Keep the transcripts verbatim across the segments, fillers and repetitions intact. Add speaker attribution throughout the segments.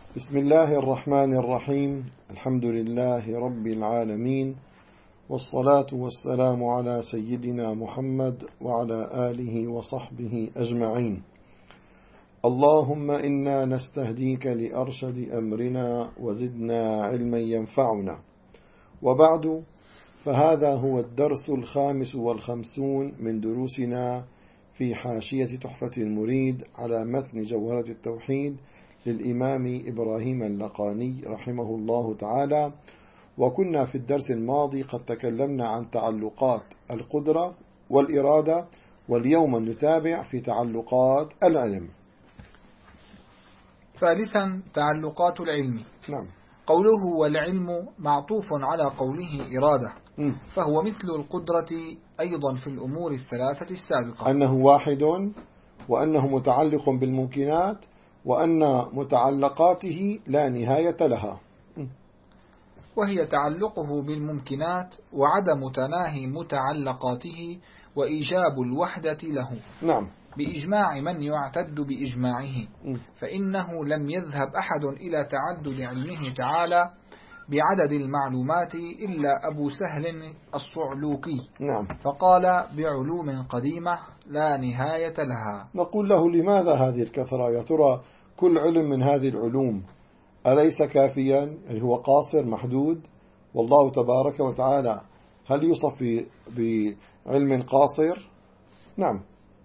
Speaker 1: بسم الله الرحمن الرحيم. الحمد لله رب العالمين، والصلاة والسلام على سيدنا محمد وعلى آله وصحبه أجمعين. اللهم إنا نستهديك لأرشد أمرنا وزدنا علما ينفعنا. وبعد، فهذا هو الدرس الخامس والخمسون من دروسنا في حاشية تحفة المريد على متن جوهرة التوحيد للإمام إبراهيم اللقاني رحمه الله تعالى. وكنا في الدرس الماضي قد تكلمنا عن تعلقات القدرة والإرادة، واليوم نتابع في تعلقات العلم.
Speaker 2: ثالثا، تعلقات العلم.
Speaker 1: نعم.
Speaker 2: قوله والعلم معطوف على قوله إرادة،
Speaker 1: م.
Speaker 2: فهو مثل القدرة أيضا في الأمور الثلاثة السابقة،
Speaker 1: أنه واحد، وأنه متعلق بالممكنات، وأن متعلقاته لا نهاية لها،
Speaker 2: وهي تعلقه بالممكنات وعدم تناهي متعلقاته وإيجاب الوحدة له.
Speaker 1: نعم.
Speaker 2: بإجماع من يعتد بإجماعه، فإنه لم يذهب أحد إلى تعدد علمه تعالى بعدد المعلومات إلا أبو سهل الصعلوكي.
Speaker 1: نعم.
Speaker 2: فقال بعلوم قديمة لا نهاية لها.
Speaker 1: نقول له: لماذا هذه الكثرة؟ يا ترى كل علم من هذه العلوم أليس كافيا؟ اللي هو قاصر محدود، والله تبارك وتعالى هل يوصف بعلم قاصر؟ نعم.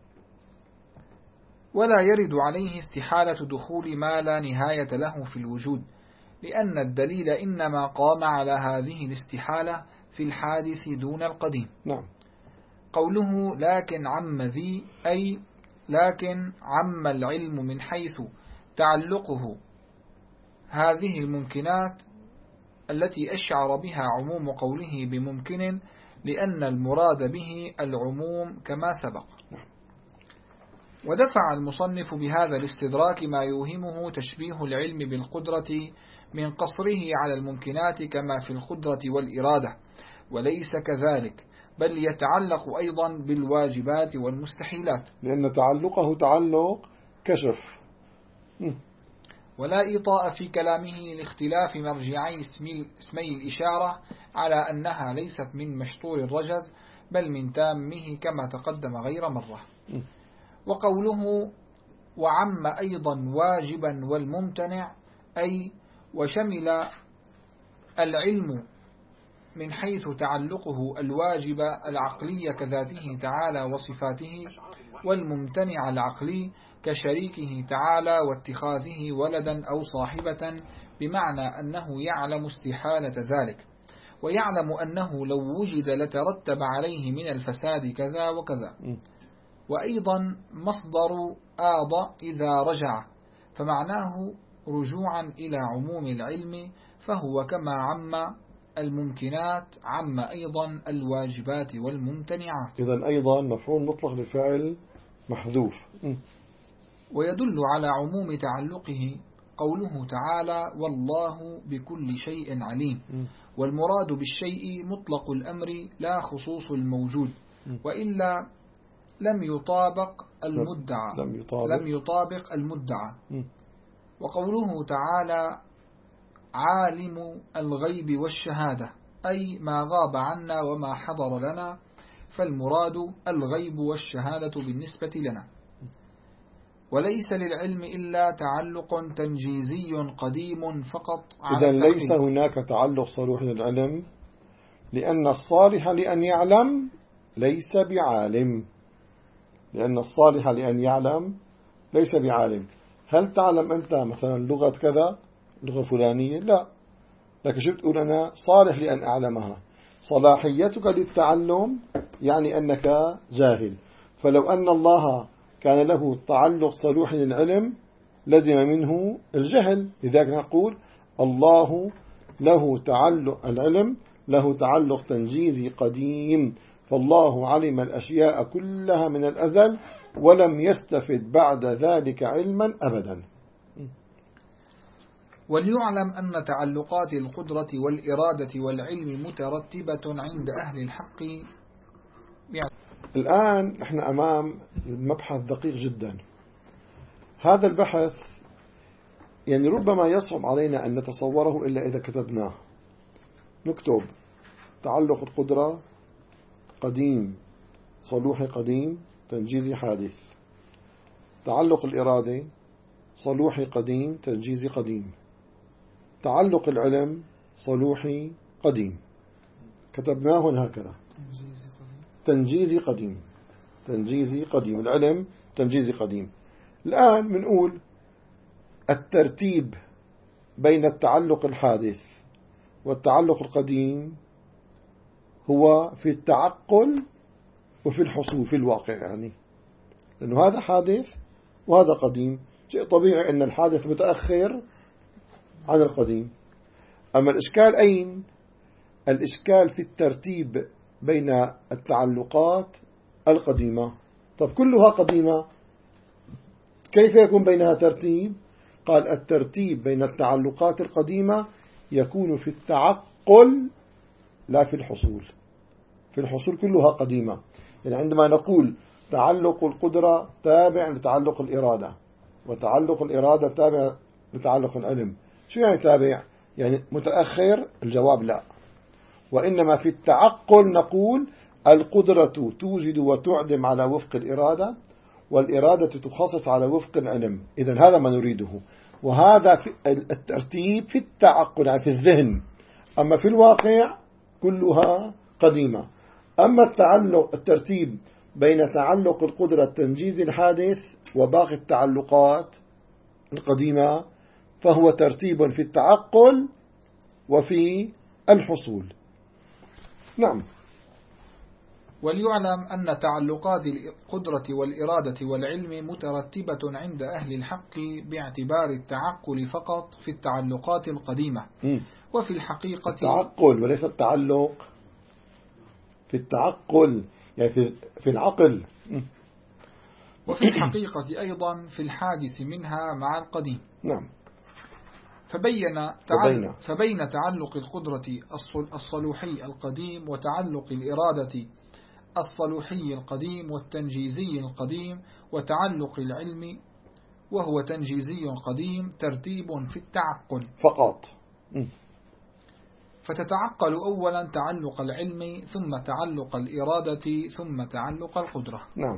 Speaker 2: ولا يرد عليه استحالة دخول ما لا نهاية له في الوجود، لأن الدليل إنما قام على هذه الاستحالة في الحادث دون القديم.
Speaker 1: نعم.
Speaker 2: قوله لكن عم ذي، أي لكن عم العلم من حيث تعلقه هذه الممكنات التي أشعر بها عموم قوله بممكن، لأن المراد به العموم كما سبق. ودفع المصنف بهذا الاستدراك ما يوهمه تشبيه العلم بالقدرة من قصره على الممكنات كما في القدرة والإرادة، وليس كذلك، بل يتعلق أيضا بالواجبات والمستحيلات،
Speaker 1: لأن تعلقه تعلق كشف.
Speaker 2: ولا إطاء في كلامه لاختلاف مرجعي اسمي الإشارة على أنها ليست من مشطور الرجز بل من تامه كما تقدم غير مرة. وقوله وعم أيضا واجبا والممتنع، أي وشمل العلم من حيث تعلقه الواجب العقلي كذاته تعالى وصفاته، والممتنع العقلي كشريكه تعالى واتخاذه ولدا أو صاحبة، بمعنى أنه يعلم استحالة ذلك، ويعلم أنه لو وجد لترتب عليه من الفساد كذا وكذا. وأيضا مصدر آض إذا رجع، فمعناه رجوعا إلى عموم العلم، فهو كما عم الممكنات عم أيضا الواجبات والممتنعات.
Speaker 1: إذن أيضا مفعول مطلق لفعل محذوف.
Speaker 2: ويدل على عموم تعلقه قوله تعالى والله بكل شيء عليم، والمراد بالشيء مطلق الأمر لا خصوص الموجود، وإلا لم يطابق المدعى
Speaker 1: لم يطابق,
Speaker 2: لم يطابق المدعى. وقوله تعالى عالم الغيب والشهادة، أي ما غاب عنا وما حضر لنا، فالمراد الغيب والشهادة بالنسبة لنا. وليس للعلم إلا تعلق تنجيزي قديم فقط على
Speaker 1: إذن ليس هناك تعلق صريح للعلم، لأن الصالح لأن يعلم ليس بعالم، لأن الصالح لأن يعلم ليس بعالم. هل تعلم أنت مثلا لغة كذا، لغة فلانية؟ لا، لكن شو بتقول؟ أنا صالح لأن أعلمها. صلاحيتك للتعلم يعني أنك جاهل. فلو أن الله كان له تعلق صريح للعلم لزم منه الجهل. لذلك نقول الله له تعلق، العلم له تعلق تنجيزي قديم، فالله علم الأشياء كلها من الأزل ولم يستفد بعد ذلك علما أبدا.
Speaker 2: وليعلم أن تعلقات القدرة والإرادة والعلم مترتبة عند أهل الحق.
Speaker 1: الآن نحن أمام المبحث دقيق جدا. هذا البحث يعني ربما يصعب علينا أن نتصوره إلا إذا كتبناه. نكتب تعلق القدرة قديم صلوحي قديم تنجيزي حادث، تعلق الإرادة صلوحي قديم تنجيزي قديم، تعلق العلم صلوحي قديم، كتبناه هكذا تنجيزي قديم تنجيزي قديم، العلم تنجيزي قديم. الآن بنقول الترتيب بين التعلق الحادث والتعلق القديم هو في التعقل وفي الحصول في الواقع، يعني لأنه هذا حادث وهذا قديم، شيء طبيعي أن الحادث متأخر عن القديم. أما الإشكال أين؟ الإشكال في الترتيب بين التعلقات القديمة. طب كلها قديمة، كيف يكون بينها ترتيب؟ قال الترتيب بين التعلقات القديمة يكون في التعقل لا في الحصول. في الحصول كلها قديمة، يعني عندما نقول تعلق القدرة تابع لتعلق الإرادة وتعلق الإرادة تابع لتعلق العلم، شو يعني تابع؟ يعني متأخر؟ الجواب لا، وإنما في التعقل نقول القدرة توجد وتعدم على وفق الإرادة، والإرادة تخصص على وفق العلم. إذن هذا ما نريده، وهذا في الترتيب في التعقل يعني في الذهن. أما في الواقع كلها قديمة. أما التعلق الترتيب بين تعلق القدرة التنجيزي الحادث وباقي التعلقات القديمة فهو ترتيب في التعقل وفي الحصول. نعم.
Speaker 2: وليعلم أن تعلقات القدرة والإرادة والعلم مترتبة عند أهل الحق باعتبار التعقل فقط في التعلقات القديمة. م. وفي الحقيقة
Speaker 1: التعقل وليس التعلق، في التعقل يعني في, في العقل. م.
Speaker 2: وفي الحقيقة أيضا في الحادث منها مع القديم.
Speaker 1: نعم.
Speaker 2: فبين, تعل... فبين تعلق القدرة الصلوحي القديم وتعلق الإرادة الصلوحي القديم والتنجيزي القديم وتعلق العلم وهو تنجيزي قديم ترتيب في التعقل
Speaker 1: فقط. م.
Speaker 2: فتتعقل أولا تعلق العلم ثم تعلق الإرادة ثم تعلق القدرة.
Speaker 1: نعم.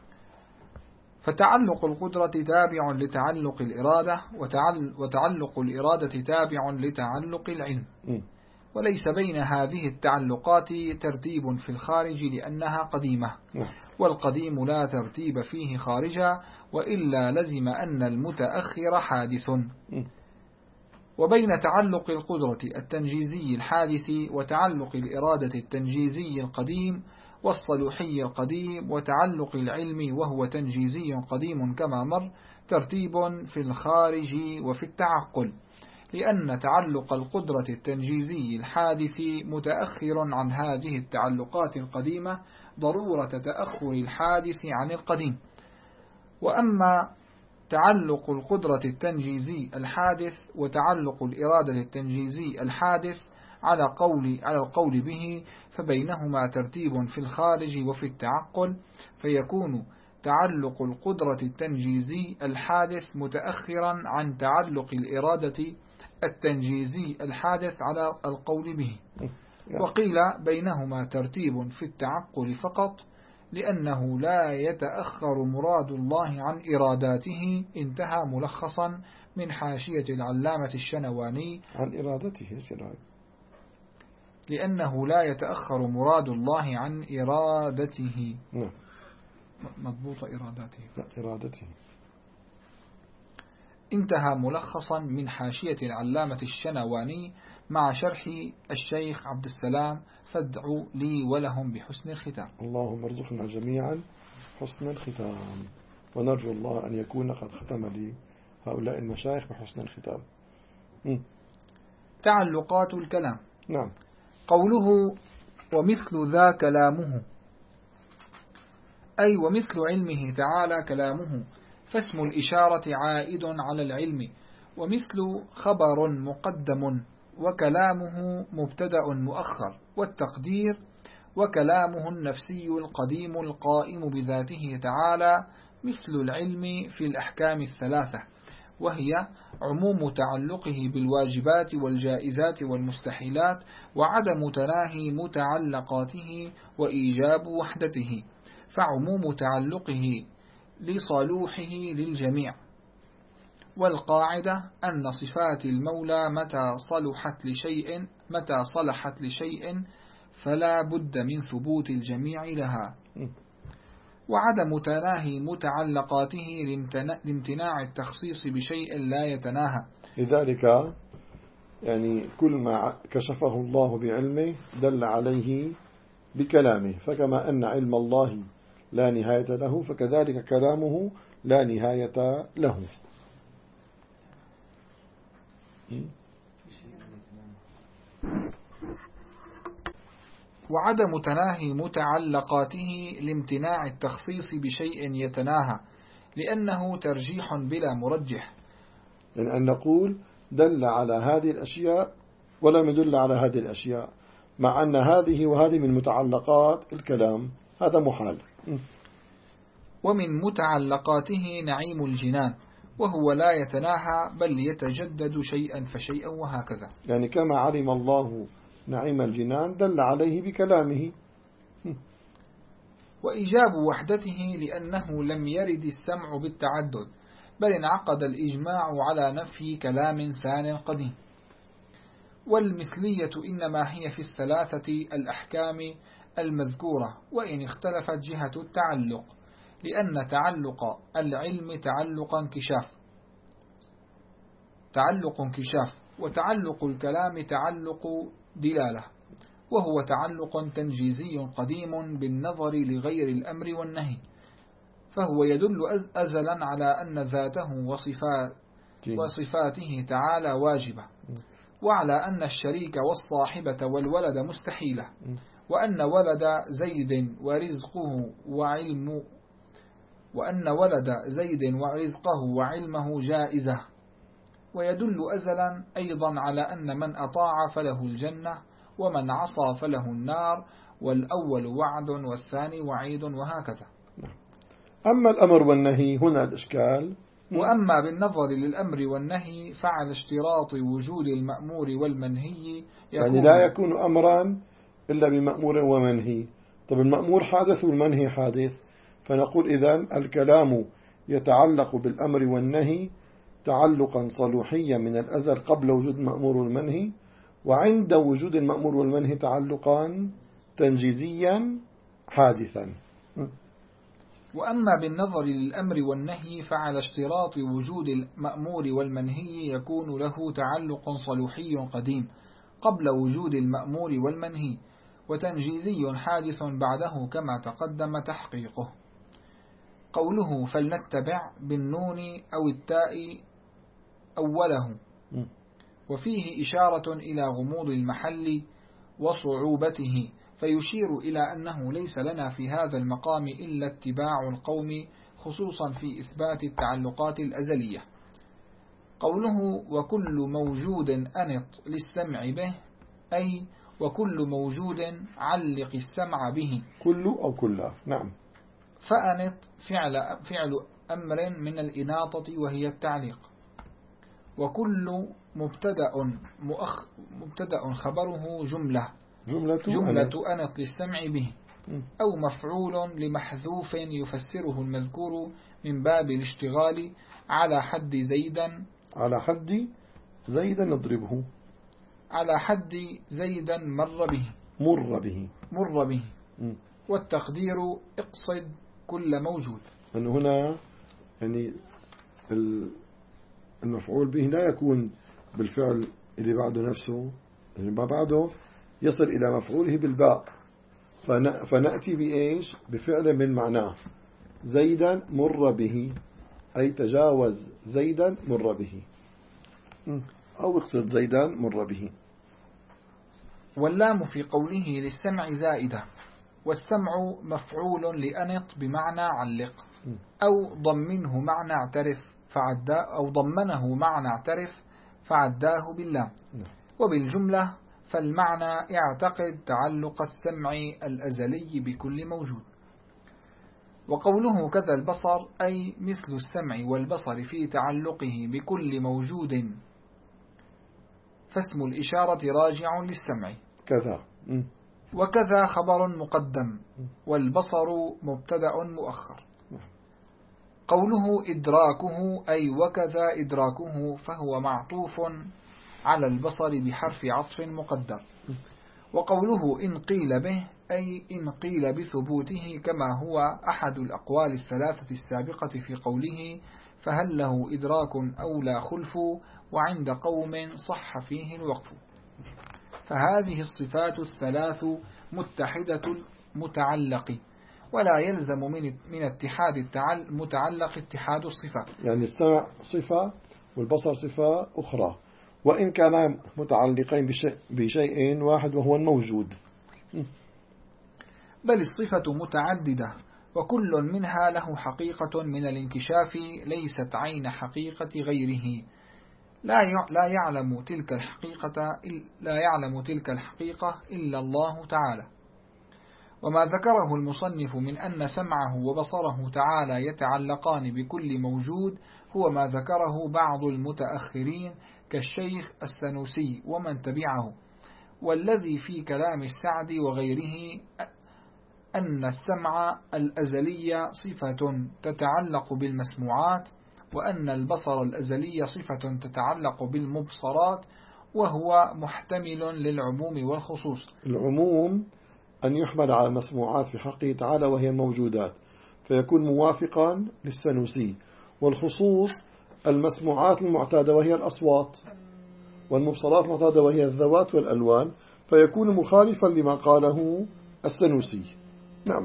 Speaker 2: فتعلق القدرة تابع لتعلق الإرادة وتعلق الإرادة تابع لتعلق العلم. م. وليس بين هذه التعلقات ترتيب في الخارج لأنها قديمة. م. والقديم لا ترتيب فيه خارجا وإلا لزم أن المتأخر حادث. م. وبين تعلق القدرة التنجيزي الحادث وتعلق الإرادة التنجيزي القديم والصلوحي القديم وتعلق العلم وهو تنجيزي قديم كما مر ترتيب في الخارج وفي التعقل، لأن تعلق القدرة التنجيزي الحادث متأخر عن هذه التعلقات القديمة ضرورة تأخر الحادث عن القديم. وأما تعلق القدرة التنجيزي الحادث وتعلق الإرادة التنجيزي الحادث على قول على القول به فبينهما ترتيب في الخارج وفي التعقل، فيكون تعلق القدرة التنجيزي الحادث متأخرا عن تعلق الإرادة التنجيزي الحادث على القول به. وقيل بينهما ترتيب في التعقل فقط لأنه لا يتأخر مراد الله عن إراداته. انتهى ملخصا من حاشية العلامة الشنواني
Speaker 1: عن إرادته
Speaker 2: لأنه لا يتأخر مراد الله عن إرادته.
Speaker 1: نعم.
Speaker 2: مضبوط إراداته.
Speaker 1: لا إرادته.
Speaker 2: انتهى ملخصا من حاشية العلامة الشنواني مع شرح الشيخ عبد السلام. فادعوا لي ولهم بحسن الختام.
Speaker 1: اللهم ارزقنا جميعا حسن الختام، ونرجو الله أن يكون قد ختم لي هؤلاء المشايخ بحسن الختام. م.
Speaker 2: تعلقات الكلام.
Speaker 1: نعم.
Speaker 2: قوله ومثل ذا كلامه أي ومثل علمه تعالى كلامه، فاسم الإشارة عائد على العلم، ومثل خبر مقدم وكلامه مبتدأ مؤخر، والتقدير وكلامه النفسي القديم القائم بذاته تعالى مثل العلم في الأحكام الثلاثة، وهي عموم تعلقه بالواجبات والجائزات والمستحيلات وعدم تناهي متعلقاته وإيجاب وحدته، فعموم تعلقه لصالوحه للجميع. والقاعدة أن صفات المولى متى صلحت لشيء متى صلحت لشيء فلا بد من ثبوت الجميع لها، وعدم تناهي متعلقاته لامتناع التخصيص بشيء لا يتناهى.
Speaker 1: لذلك يعني كل ما كشفه الله بعلمه دل عليه بكلامه، فكما أن علم الله لا نهاية له فكذلك كلامه لا نهاية له.
Speaker 2: وعدم تناهي متعلقاته لامتناع التخصيص بشيء يتناهى، لأنه ترجيح بلا مرجح،
Speaker 1: يعني أن نقول دل على هذه الأشياء ولم يدل على هذه الأشياء، مع أن هذه وهذه من متعلقات الكلام، هذا محال.
Speaker 2: ومن متعلقاته نعيم الجنان، وهو لا يتناهى بل يتجدد شيئا فشيئا وهكذا.
Speaker 1: يعني كما علم الله نعيم الجنان دل عليه بكلامه.
Speaker 2: وإيجاب وحدته لأنه لم يرد السمع بالتعدد، بل انعقد الإجماع على نفي كلام ثان قديم. والمثلية إنما هي في الثلاثة الأحكام المذكورة، وإن اختلفت جهة التعلق، لأن تعلق العلم تعلق انكشاف تعلق انكشاف وتعلق الكلام تعلق دلالة، وهو تعلق تنجيزي قديم بالنظر لغير الأمر والنهي، فهو يدل أزلا على أن ذاته وصفات وصفاته تعالى واجبة، وعلى أن الشريك والصاحبة والولد مستحيلة، وأن ولد زيد ورزقه وعلم وأن ولد زيد ورزقه وعلمه جائزة. ويدل أزلا أيضا على أن من أطاع فله الجنة ومن عصى فله النار، والأول وعد والثاني وعيد وهكذا.
Speaker 1: أما الأمر والنهي هنا الإشكال.
Speaker 2: وأما بالنظر للأمر والنهي فعلى اشتراط وجود المأمور والمنهي،
Speaker 1: يعني لا يكون أمرا إلا بمأمور ومنهي. طب المأمور حادث والمنهي حادث، فنقول إذن الكلام يتعلق بالأمر والنهي تعلقا صلوحيا من الأزل قبل وجود المأمور والمنهي، وعند وجود المأمور والمنهي تعلقا تنجيزيا حادثا.
Speaker 2: وأما بالنظر للأمر والنهي فعلى اشتراط وجود المأمور والمنهي يكون له تعلق صلوحي قديم قبل وجود المأمور والمنهي، وتنجيزي حادث بعده كما تقدم تحقيقه. قوله فلنتبع بالنون أو التاء أوله، وفيه إشارة إلى غموض المحل وصعوبته، فيشير إلى أنه ليس لنا في هذا المقام إلا اتباع القوم، خصوصا في إثبات التعلقات الأزلية. قوله وكل موجود أنط للسمع به، أي وكل موجود علق السمع به.
Speaker 1: كل أو كلها، نعم.
Speaker 2: فأنط فعل, فعل أمر من الإناطة وهي التعليق. وكل مبتدأ مؤخ مبتدأ خبره جملة
Speaker 1: جملة,
Speaker 2: جملة أنط للسمع به، أو مفعول لمحذوف يفسره المذكور من باب الاشتغال على حد زيدا
Speaker 1: على حد زيدا نضربه
Speaker 2: على حد زيدا مر به
Speaker 1: مر به
Speaker 2: مر به م. والتقدير اقصد كل موجود.
Speaker 1: من هنا يعني المفعول به لا يكون بالفعل اللي بعده نفسه، اللي ما بعده يصل إلى مفعوله بالباء، فنأتي بإيش؟ بفعل من معناه زيدا مر به، أي تجاوز زيدا مر به، أو اقصد زيدا مر به.
Speaker 2: واللام في قوله للسمع زائدة، والسمع مفعول لأنط بمعنى علق، أو ضمنه معنى اعترف فعداه أو ضمنه معنى اعترف فعداه باللام. وبالجملة فالمعنى اعتقد تعلق السمع الأزلي بكل موجود. وقوله كذا البصر أي مثل السمع والبصر في تعلقه بكل موجود، فاسم الإشارة راجع للسمع
Speaker 1: كذا.
Speaker 2: وكذا خبر مقدم والبصر مبتدأ مؤخر. قوله إدراكه أي وكذا إدراكه فهو معطوف على البصر بحرف عطف مقدر. وقوله إن قيل به أي إن قيل بثبوته كما هو أحد الأقوال الثلاثة السابقة في قوله فهل له إدراك أو لا خلف، وعند قوم صح فيه الوقف. فهذه الصفات الثلاث متحدة المتعلق، ولا يلزم من من اتحاد المتعلق اتحاد الصفات.
Speaker 1: يعني السمع صفة والبصر صفة أخرى، وإن كانا متعلقين بشيء, بشيء واحد وهو الموجود.
Speaker 2: بل الصفة متعددة، وكل منها له حقيقة من الانكشاف ليست عين حقيقة غيره، لا لا يعلم تلك الحقيقة لا يعلم تلك الحقيقة إلا الله تعالى. وما ذكره المصنف من أن سمعه وبصره تعالى يتعلقان بكل موجود هو ما ذكره بعض المتأخرين كالشيخ السنوسي ومن تبعه، والذي في كلام السعدي وغيره أن السمع الأزلي صفة تتعلق بالمسموعات، وأن البصر الأزلي صفة تتعلق بالمبصرات، وهو محتمل للعموم والخصوص.
Speaker 1: العموم أن يحمل على المسموعات في حقه تعالى وهي الموجودات فيكون موافقا للسنوسي، والخصوص المسموعات المعتادة وهي الأصوات، والمبصرات المعتادة وهي الذوات والألوان فيكون مخالفا لما قاله السنوسي. نعم.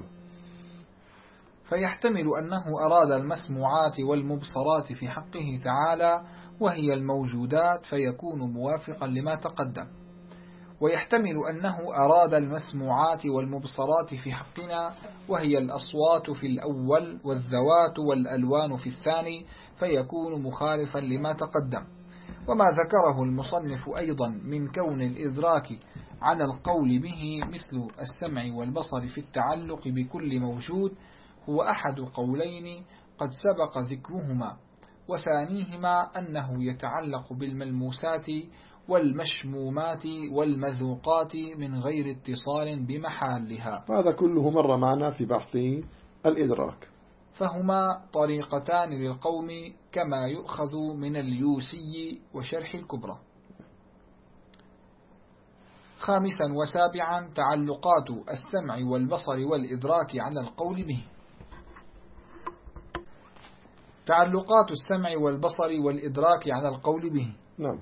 Speaker 2: فيحتمل أنه أراد المسموعات والمبصرات في حقه تعالى وهي الموجودات فيكون موافقا لما تقدم، ويحتمل أنه أراد المسموعات والمبصرات في حقنا وهي الأصوات في الأول والذوات والألوان في الثاني فيكون مخالفا لما تقدم. وما ذكره المصنف أيضا من كون الإدراك على القول به مثل السمع والبصر في التعلق بكل موجود هو أحد قولين قد سبق ذكرهما، وثانيهما أنه يتعلق بالملموسات والمشمومات والمذوقات من غير اتصال بمحالها.
Speaker 1: هذا كله مر معنا في بحث الإدراك.
Speaker 2: فهما طريقتان للقوم كما يؤخذ من اليوسي وشرح الكبرى. خامسا وسابعا تعلقات السمع والبصر والإدراك على القول به. تعلقات السمع والبصر والإدراك على القول به.
Speaker 1: نعم.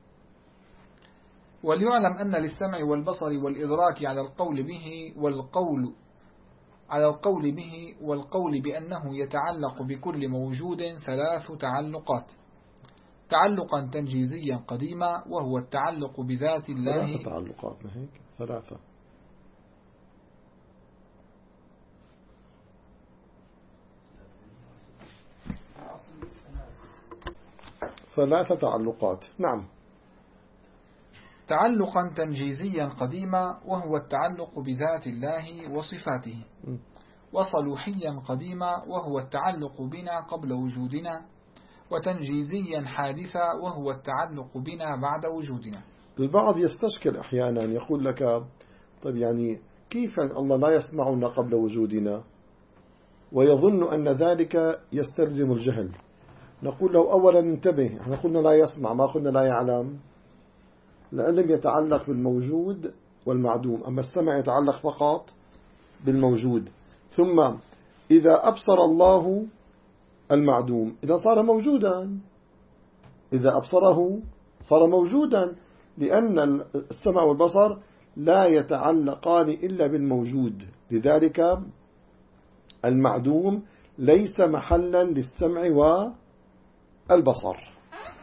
Speaker 2: وليعلم أن للسمع والبصر والإدراك على القول به والقول على القول به والقول بأنه يتعلق بكل موجود ثلاث تعلقات: تعلقا تنجيزيا قديما وهو التعلق بذات الله.
Speaker 1: ثلاثة تعلقات هيك ثلاثة ثلاثة تعلقات. نعم.
Speaker 2: تعلقا تنجيزيا قديما وهو التعلق بذات الله وصفاته، وصلوحيا قديما وهو التعلق بنا قبل وجودنا، وتنجيزيا حادثا وهو التعلق بنا بعد وجودنا.
Speaker 1: البعض يستشكل أحيانا يقول لك طيب يعني كيف الله لا يسمعنا قبل وجودنا، ويظن أن ذلك يستلزم الجهل. نقول له أولا انتبه، احنا قلنا لا يسمع ما قلنا لا يعلم، لأن لم يتعلق بالموجود والمعدوم، أما السمع يتعلق فقط بالموجود. ثم إذا أبصر الله المعدوم إذا صار موجودا، إذا أبصره صار موجودا، لأن السمع والبصر لا يتعلقان إلا بالموجود، لذلك المعدوم ليس محلا للسمع والبصر.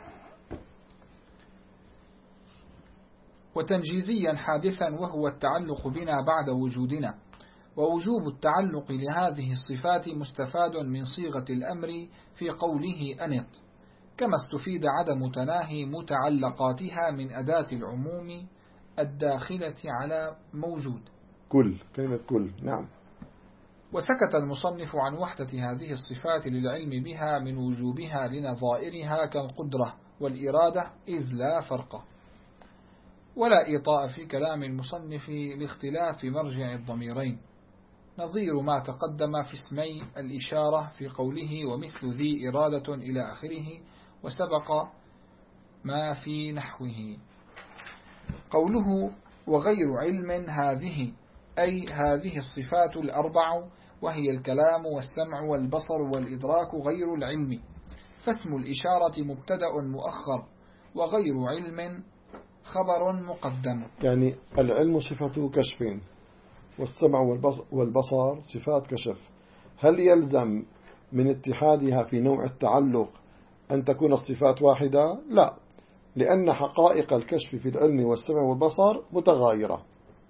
Speaker 2: وتنجيزيا حادثا وهو التعلق بنا بعد وجودنا. ووجوب التعلق لهذه الصفات مستفاد من صيغة الأمر في قوله أنط، كما استفيد عدم تناهي متعلقاتها من أداة العموم الداخلة على موجود.
Speaker 1: كل كلمة كل. نعم.
Speaker 2: وسكت المصنف عن وحدة هذه الصفات للعلم بها من وجوبها لنظائرها كالقدرة والإرادة إذ لا فرق، ولا إيطاء في كلام المصنف لاختلاف مرجع الضميرين، نظير ما تقدم في اسمي الإشارة في قوله ومثل ذي إرادة إلى آخره، وسبق ما في نحوه. قوله وغير علم هذه أي هذه الصفات الأربع، وهي الكلام والسمع والبصر والإدراك غير العلم، فاسم الإشارة مبتدأ مؤخر، وغير علم خبر مقدم.
Speaker 1: يعني العلم صفته كشف، والسمع والبصر صفات كشف، هل يلزم من اتحادها في نوع التعلق أن تكون الصفات واحدة؟ لا، لأن حقائق الكشف في العلم والسمع والبصر متغايرة.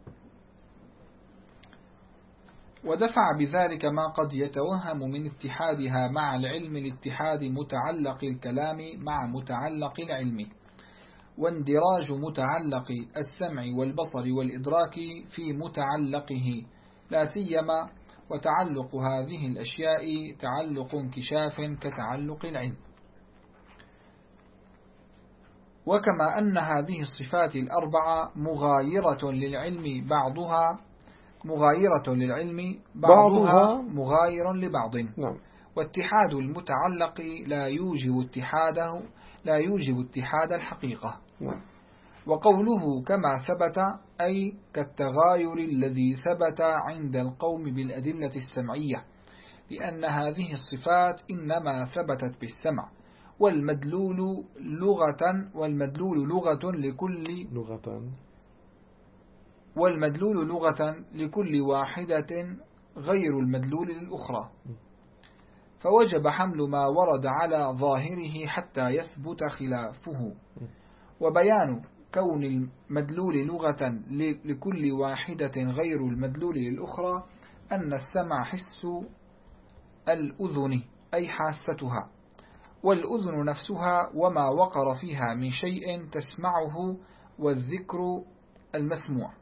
Speaker 2: ودفع بذلك ما قد يتوهم من اتحادها مع العلم لاتحاد متعلق الكلام مع متعلق العلم، واندراج متعلق السمع والبصر والإدراك في متعلقه، لا سيما وتعلق هذه الأشياء تعلق انكشاف كتعلق العلم. وكما أن هذه الصفات الأربعة مغايرة للعلم بعضها مغايرة للعلم بعضها, بعضها مغاير لبعض،
Speaker 1: نعم.
Speaker 2: واتحاد المتعلق لا يوجب اتحاده لا يوجب اتحاد الحقيقة،
Speaker 1: نعم.
Speaker 2: وقوله كما ثبت أي كالتغاير الذي ثبت عند القوم بالأدلة السمعية، لأن هذه الصفات إنما ثبتت بالسمع، والمدلول لغة والمدلول لغة لكل
Speaker 1: لغة
Speaker 2: والمدلول لغة لكل واحدة غير المدلول للأخرى، فوجب حمل ما ورد على ظاهره حتى يثبت خلافه. وبيان كون المدلول لغة لكل واحدة غير المدلول للأخرى أن السمع حس الأذن أي حاستها، والأذن نفسها وما وقر فيها من شيء تسمعه، والذكر المسموع،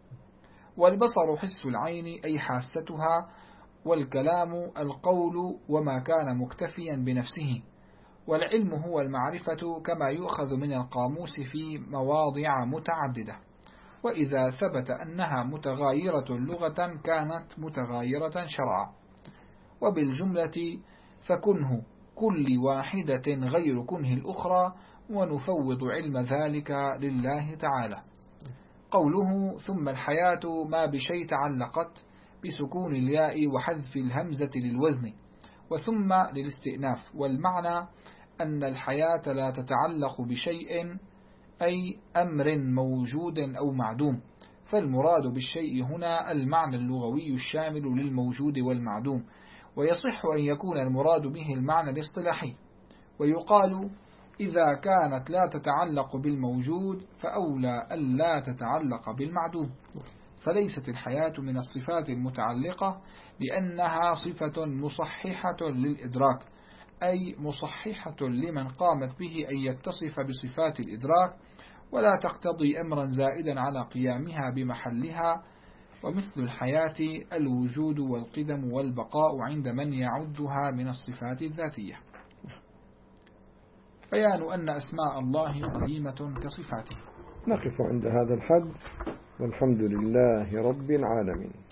Speaker 2: والبصر حس العين أي حاستها، والكلام القول وما كان مكتفيا بنفسه، والعلم هو المعرفة كما يؤخذ من القاموس في مواضع متعددة. وإذا ثبت أنها متغايرة لغة كانت متغايرة شرعا. وبالجملة فكنه كل واحدة غير كنه الأخرى، ونفوض علم ذلك لله تعالى. قوله ثم الحياة ما بشيء تعلقت بسكون الياء وحذف الهمزة للوزن، وثم للاستئناف، والمعنى أن الحياة لا تتعلق بشيء أي أمر موجود أو معدوم، فالمراد بالشيء هنا المعنى اللغوي الشامل للموجود والمعدوم، ويصح أن يكون المراد به المعنى الاصطلاحي. ويقال إذا كانت لا تتعلق بالموجود فأولى أن لا تتعلق بالمعدوم، فليست الحياة من الصفات المتعلقة لأنها صفة مصححة للإدراك، أي مصححة لمن قامت به أن يتصف بصفات الإدراك، ولا تقتضي أمرا زائدا على قيامها بمحلها. ومثل الحياة الوجود والقدم والبقاء عند من يعدها من الصفات الذاتية. بيان أن أسماء الله قديمة كصفاته.
Speaker 1: نقف عند هذا الحد، والحمد لله رب العالمين.